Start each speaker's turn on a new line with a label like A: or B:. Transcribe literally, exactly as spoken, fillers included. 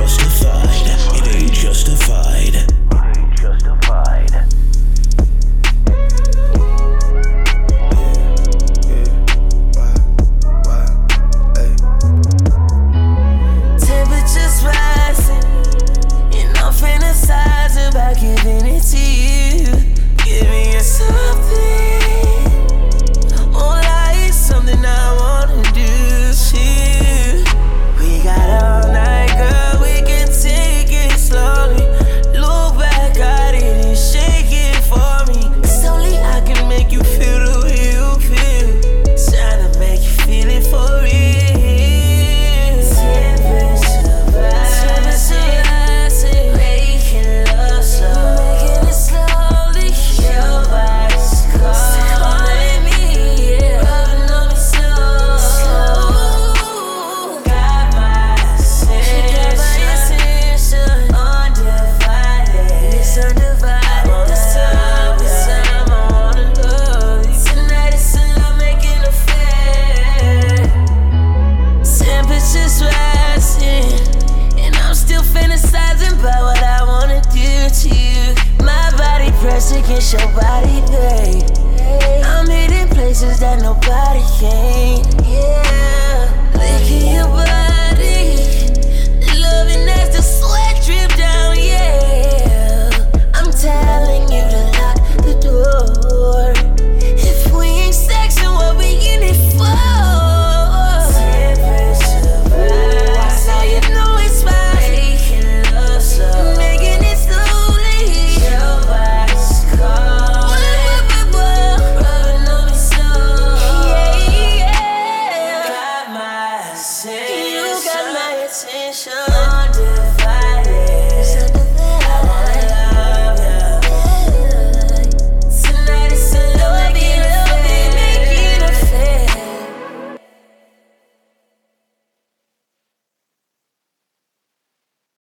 A: Rustified, it ain't justified. It ain't justified.
B: Temperatures rising, and I'm fantasizing about giving it to you. Giving you something, more like something I wanna do to you. We got all night, girl, we can take it slowly. Look back at it and shake it for me. Slowly I can make you feel the way you feel. Trying to make you feel it for real. Against your body, babe. I'm hitting places that nobody can. Yeah, licking your body, loving as the sweat drip down. Yeah, I'm telling you to lock the door. If we ain't sexing, what we in it for? Temperature rise, so you know it's fine. Making love slow, making it slowly. Your body. You got my attention.